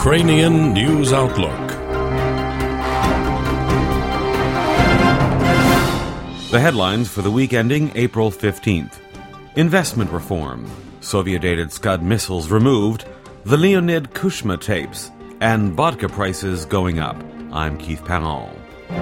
Ukrainian News Outlook. The headlines for the week ending April 15th. Investment reform. Soviet-dated Scud missiles removed. The Leonid Kuchma tapes. And vodka prices going up. I'm Keith Powell.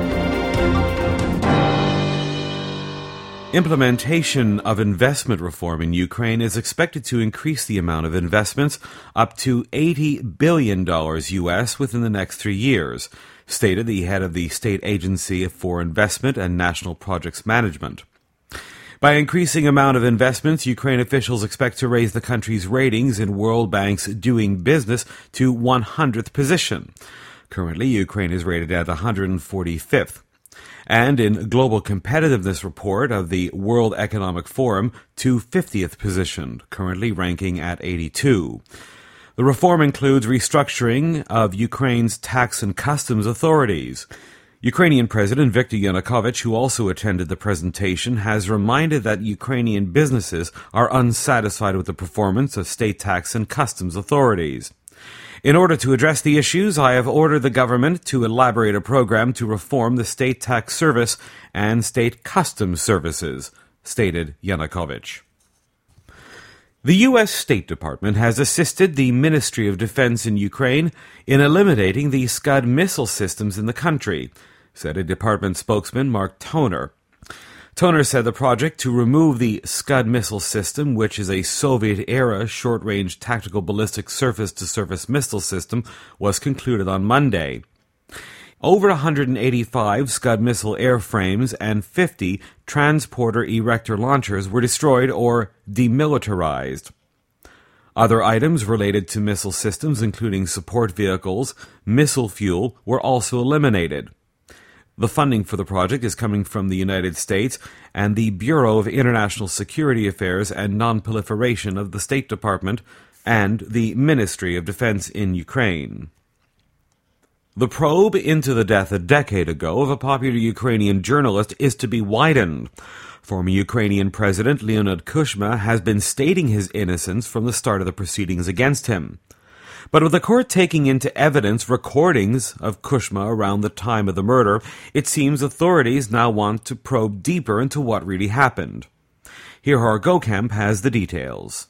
Implementation of investment reform in Ukraine is expected to increase the amount of investments up to $80 billion U.S. within the next 3 years, stated the head of the State Agency for Investment and National Projects Management. By increasing amount of investments, Ukraine officials expect to raise the country's ratings in World Bank's Doing Business to 100th position. Currently, Ukraine is rated at 145th. And in Global Competitiveness Report of the World Economic Forum to 50th position, currently ranking at 82. The reform includes restructuring of Ukraine's tax and customs authorities. Ukrainian President Viktor Yanukovych, who also attended the presentation, has reminded that Ukrainian businesses are unsatisfied with the performance of state tax and customs authorities. In order to address the issues, I have ordered the government to elaborate a program to reform the state tax service and state customs services, stated Yanukovych. The U.S. State Department has assisted the Ministry of Defense in Ukraine in eliminating the Scud missile systems in the country, said a department spokesman, Mark Toner. Toner said the project to remove the Scud missile system, which is a Soviet-era short-range tactical ballistic surface-to-surface missile system, was concluded on Monday. Over 185 Scud missile airframes and 50 transporter erector launchers were destroyed or demilitarized. Other items related to missile systems, including support vehicles, missile fuel, were also eliminated. The funding for the project is coming from the United States and the Bureau of International Security Affairs and Non-Proliferation of the State Department and the Ministry of Defense in Ukraine. The probe into the death a decade ago of a popular Ukrainian journalist is to be widened. Former Ukrainian President Leonid Kuchma has been stating his innocence from the start of the proceedings against him. But with the court taking into evidence recordings of Kuchma around the time of the murder, it seems authorities now want to probe deeper into what really happened. Hirhar Gokamp has the details.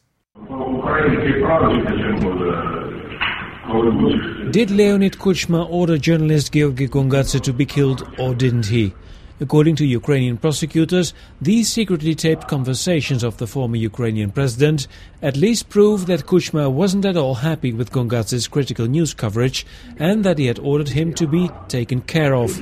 Did Leonid Kuchma order journalist Georgy Gongadze to be killed, or didn't he? According to Ukrainian prosecutors, these secretly taped conversations of the former Ukrainian president at least prove that Kuchma wasn't at all happy with Gongadze's critical news coverage and that he had ordered him to be taken care of.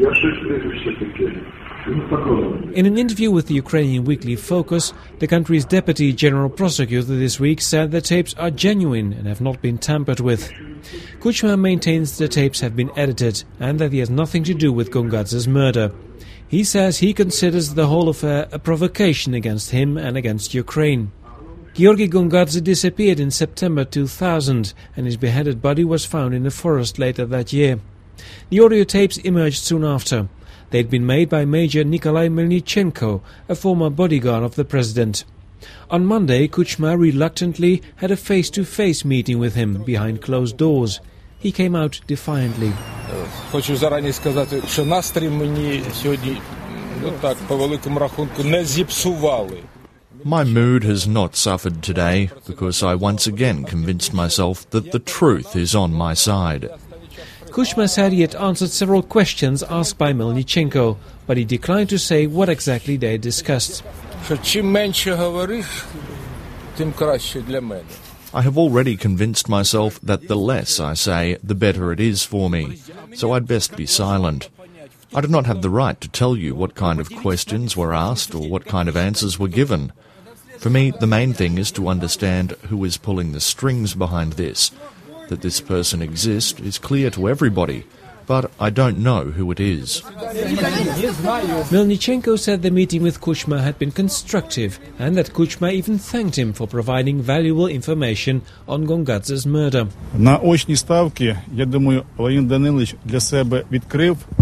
In an interview with the Ukrainian weekly Focus, the country's deputy general prosecutor this week said the tapes are genuine and have not been tampered with. Kuchma maintains the tapes have been edited and that he has nothing to do with Gongadze's murder. He says he considers the whole affair a provocation against him and against Ukraine. Georgy Gongadze disappeared in September 2000 and his beheaded body was found in a forest later that year. The audio tapes emerged soon after. They'd been made by Major Nikolai Melnichenko, a former bodyguard of the president. On Monday, Kuchma reluctantly had a face-to-face meeting with him behind closed doors. He came out defiantly. Хочу зарані сказати, що настрій мені сьогодні, так, по великому рахунку, не зіпсували. My mood has not suffered today because I once again convinced myself that the truth is on my side. Kuchma said he had answered several questions asked by Melnichenko, but he declined to say what exactly they discussed. Що чим менше говориш, тим краще для мене. I have already convinced myself that the less I say, the better it is for me, so I'd best be silent. I do not have the right to tell you what kind of questions were asked or what kind of answers were given. For me, the main thing is to understand who is pulling the strings behind this. That this person exists is clear to everybody, but I don't know who it is. Melnichenko said the meeting with Kuchma had been constructive and that Kuchma even thanked him for providing valuable information on Gongadze's murder. На очні ставки, я думаю, Леонід Данилович для себе відкрив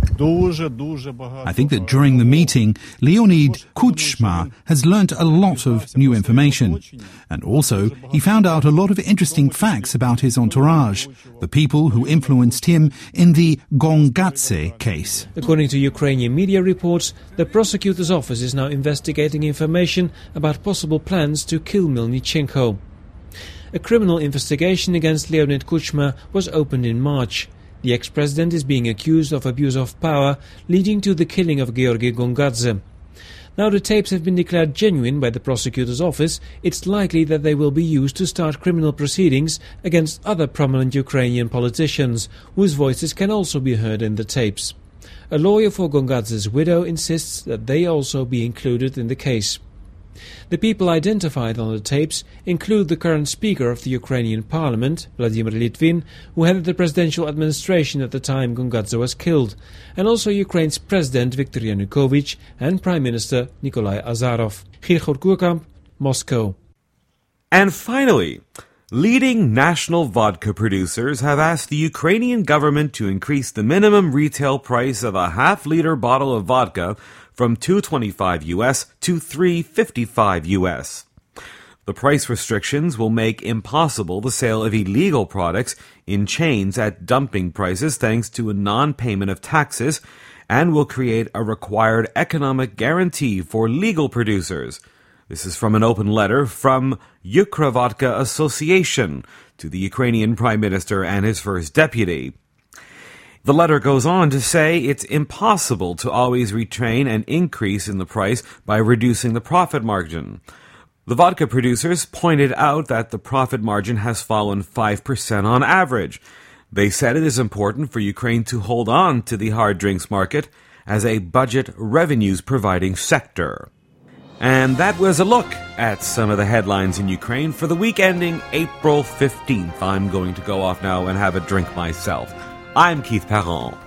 I think that during the meeting, Leonid Kuchma has learnt a lot of new information. And also, he found out a lot of interesting facts about his entourage, the people who influenced him in the Gongadze case. According to Ukrainian media reports, the prosecutor's office is now investigating information about possible plans to kill Melnichenko. A criminal investigation against Leonid Kuchma was opened in March. The ex-president is being accused of abuse of power, leading to the killing of Georgy Gongadze. Now the tapes have been declared genuine by the prosecutor's office, it's likely that they will be used to start criminal proceedings against other prominent Ukrainian politicians, whose voices can also be heard in the tapes. A lawyer for Gongadze's widow insists that they also be included in the case. The people identified on the tapes include the current Speaker of the Ukrainian Parliament, Vladimir Litvin, who headed the presidential administration at the time Gongadze was killed, and also Ukraine's President Viktor Yanukovych and Prime Minister Nikolai Azarov. Geert Koerkamp, Moscow. And finally, leading national vodka producers have asked the Ukrainian government to increase the minimum retail price of a half-liter bottle of vodka from $2.25 US to $3.55 US. The price restrictions will make impossible the sale of illegal products in chains at dumping prices thanks to a non-payment of taxes, and will create a required economic guarantee for legal producers. This is from an open letter from Ukra-Vodka Association to the Ukrainian Prime Minister and his first deputy. The letter goes on to say it's impossible to always retain an increase in the price by reducing the profit margin. The vodka producers pointed out that the profit margin has fallen 5% on average. They said it is important for Ukraine to hold on to the hard drinks market as a budget revenues providing sector. And that was a look at some of the headlines in Ukraine for the week ending April 15th. I'm going to go off now and have a drink myself. I'm Keith Perron.